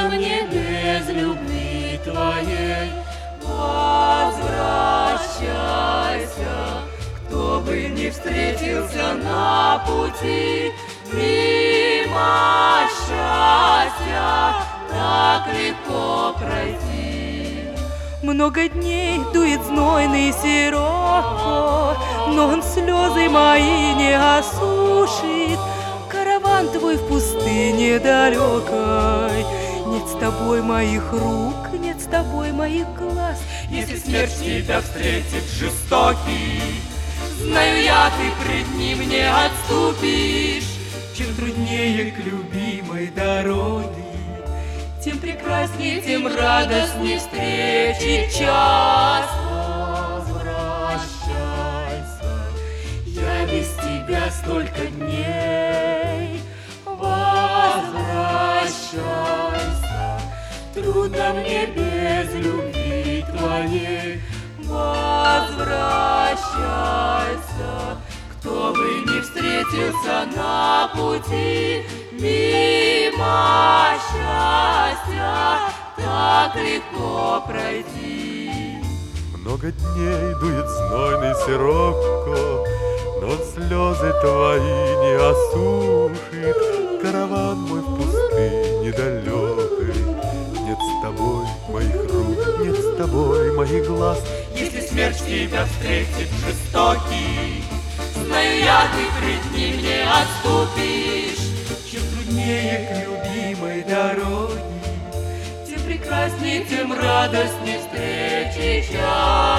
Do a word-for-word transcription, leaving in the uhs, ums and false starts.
Трудно мне без любви твоей. Возвращайся, кто бы ни встретился на пути, мимо счастья так легко пройти. Много дней дует знойный сироко, но он слезы мои не осушит. Караван твой в пустыне далекой, нет с тобой моих рук, нет с тобой моих глаз. Если смерть тебя встретит жестокий, знаю я, ты пред ним не отступишь. Чем труднее к любимой дороге, тем прекрасней, тем радостней встречи час. Возвращайся, я без тебя столько дней. Возвращайся, трудно мне без любви твоей. Возвращайся, кто бы ни встретился на пути, мимо счастья так легко пройти. Много дней дует знойный сироко, но он слезы твои не осушит. Караван мой в пустыне далекой, нет с тобой моих рук, нет с тобой моих глаз. Если смерть тебя встретит жестокий, знаю я, ты пред ним не отступишь. чем труднее к любимой дороге, Тем прекрасней, тем радостней встречи час.